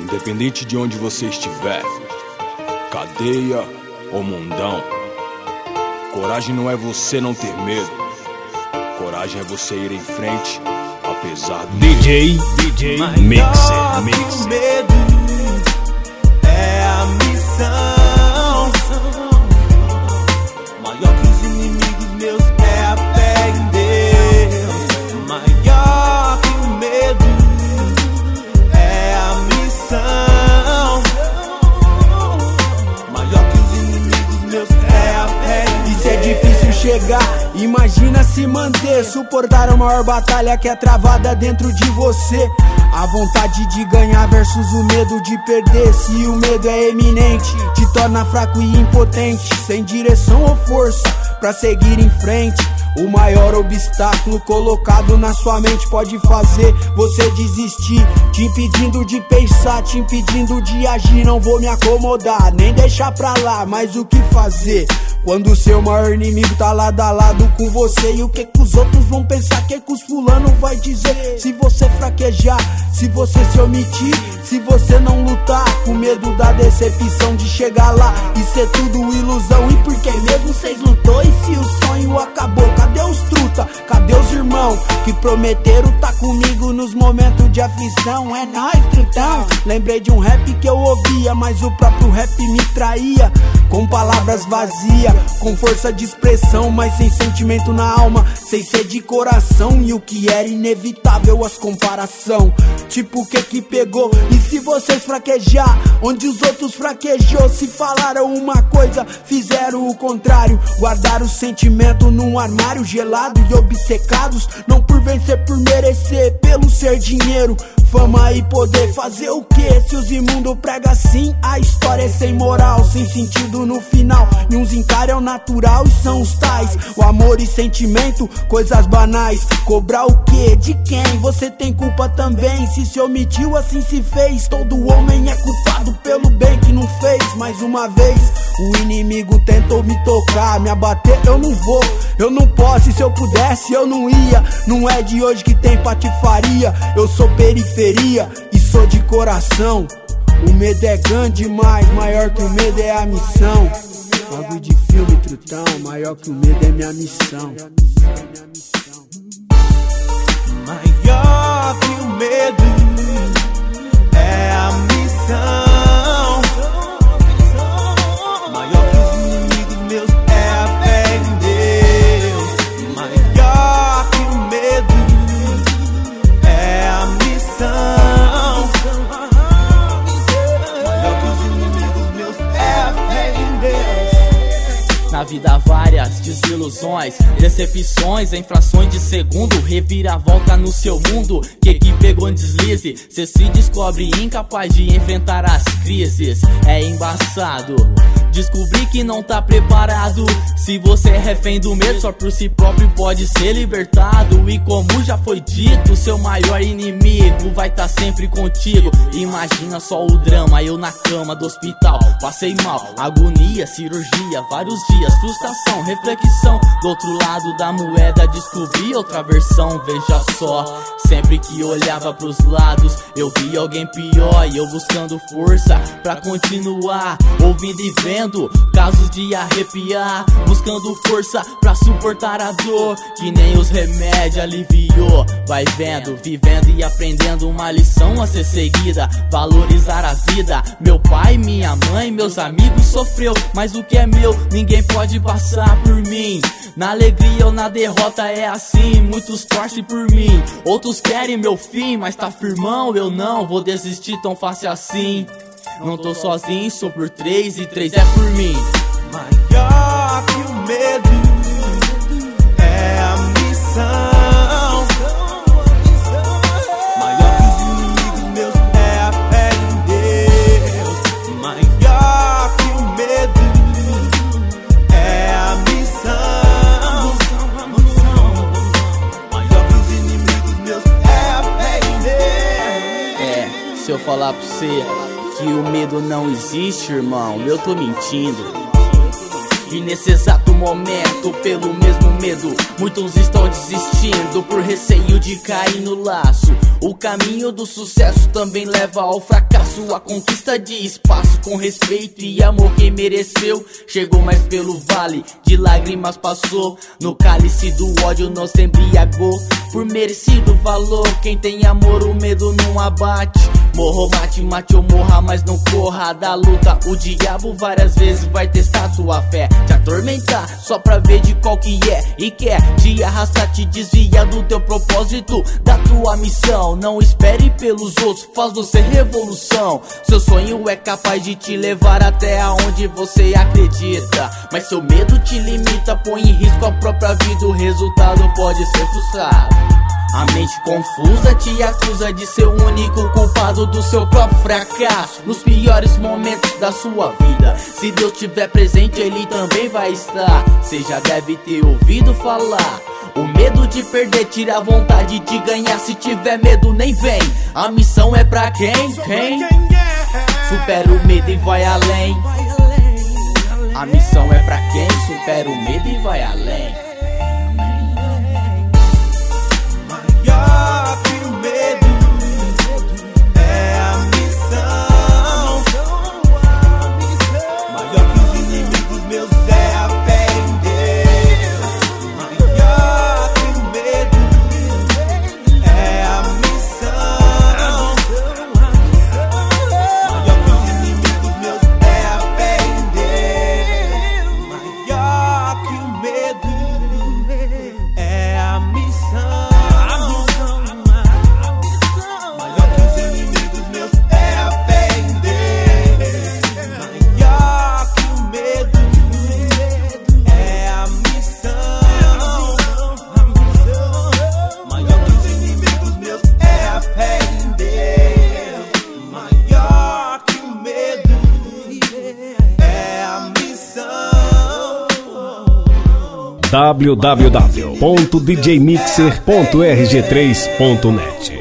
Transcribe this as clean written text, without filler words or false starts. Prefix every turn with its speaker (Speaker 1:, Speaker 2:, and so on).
Speaker 1: Independente de onde você estiver, cadeia ou mundão, coragem não é você não ter medo, coragem é você ir em frente, apesar do
Speaker 2: DJ Mixer.
Speaker 3: O medo é a missão. Maior que os inimigos meus é a fé em Deus. Maior que o medo é a missão. Maior que os inimigos meus é a fé em Deus.
Speaker 4: Isso é difícil chegar, imagina se manter, suportar a maior batalha que é travada dentro de você. A vontade de ganhar versus o medo de perder. Se o medo é eminente, te torna fraco e impotente, sem direção ou força pra seguir em frente. O maior obstáculo colocado na sua mente pode fazer você desistir, te impedindo de pensar, te impedindo de agir. Não vou me acomodar, nem deixar pra lá, mas o que fazer quando o seu maior inimigo tá lado a lado com você? E o que os outros vão pensar, que os fulano vai dizer? Se você fraquejar, se você se omitir, se você não lutar, com medo da decepção de chegar lá e ser tudo ilusão. E por que mesmo cês lutou? E se o sonho acabou? Cadê os truta? Cadê os irmão que prometeram tá comigo nos momentos de aflição? É nóis, trutão. Lembrei de um rap que eu ouvia, mas o próprio rap me traía, com palavras vazias, com força de expressão, mas sem sentimento na alma, sem ser de coração. E o que era inevitável, as comparação. Tipo, o que pegou? E se vocês fraquejar onde os outros fraquejou? Se falaram uma coisa, fizeram o contrário. Guardaram o sentimento num armário gelado e obcecados, não por vencer, por merecer, pelo ser dinheiro, fama e poder. Fazer o que se os imundos pregam assim? A história é sem moral, sem sentido no final. E uns encaram natural e são os tais. O amor e sentimento, coisas banais. Cobrar o que? De quem? Você tem culpa também. Se omitiu, assim se fez. Todo homem é culpado pelo bem que não fez. Mais uma vez, o inimigo tentou me tocar, me abater, eu não vou, eu não posso. E se eu pudesse, eu não ia. Não é de hoje que tem patifaria. Eu sou periferia e sou de coração. O medo é grande demais, maior que o medo é a missão. Bagulho de filme, trutão, maior que o medo é minha missão.
Speaker 3: Maior que o medo é a missão. Maior que os inimigos meus é a fé em Deus. Maior que o medo é a missão. Maior que os inimigos meus é a fé em Deus.
Speaker 5: Na vida várias desilusões, decepções, infrações de segundo, reviravolta no seu mundo. Que pegou em deslize, cê se descobre incapaz de enfrentar as crises. É embaçado descobrir que não tá preparado. Se você é refém do medo, só por si próprio pode ser libertado. E como já foi dito, seu maior inimigo vai tá sempre contigo. Imagina só o drama, eu na cama do hospital, passei mal, agonia, cirurgia, vários dias, frustração, reflexão. Do outro lado da moeda descobri outra versão. Veja só, sempre que olhava pros lados, eu vi alguém pior. E eu buscando força pra continuar, ouvindo e vendo casos de arrepiar, buscando força pra suportar a dor, que nem os remédios aliviou. Vai vendo, vivendo e aprendendo uma lição a ser seguida, valorizar a vida. Meu pai, minha mãe, meus amigos sofreu, mas o que é meu ninguém pode passar por mim. Na alegria ou na derrota é assim, muitos torcem por mim, outros querem meu fim, mas tá firmão, eu não vou desistir tão fácil assim. Não tô sozinho, sou por 3 e 3 é por mim.
Speaker 3: Maior que o medo é a missão. Maior que os inimigos meus é a fé em Deus. Maior que o medo é a missão. Maior que os inimigos meus é a fé em Deus.
Speaker 5: Se eu falar pra você que o medo não existe, irmão, eu tô mentindo. E nesse exato momento, pelo mesmo medo, muitos estão desistindo por receio de cair no laço. O caminho do sucesso também leva ao fracasso. A conquista de espaço com respeito e amor. Quem mereceu chegou, mas pelo vale de lágrimas passou. No cálice do ódio não se embriagou por merecido valor. Quem tem amor o medo não abate. Morro, mate ou morra, mas não corra da luta. O diabo várias vezes vai testar tua fé, te atormentar só pra ver de qual que é. E quer te arrastar, te desviar do teu propósito, da tua missão. Não espere pelos outros, faz você revolução. Seu sonho é capaz de te levar até aonde você acredita, mas seu medo te limita, põe em risco a própria vida. O resultado pode ser frustrado. A mente confusa te acusa de ser o único culpado do seu próprio fracasso nos piores momentos da sua vida. Se Deus estiver presente, Ele também vai estar. Cê já deve ter ouvido falar: o medo de perder tira a vontade de ganhar. Se tiver medo, nem vem. A missão é pra quem? Supera o medo e vai além. A missão é pra quem? Supera o medo e vai além.
Speaker 3: Maior que o medo é a missão. Maior que os inimigos meus é a fé em Deus. Maior que o medo é a missão. Maior que os inimigos meus é a fé em Deus. Maior que o medo é a missão.
Speaker 2: www.djmixer.rg3.net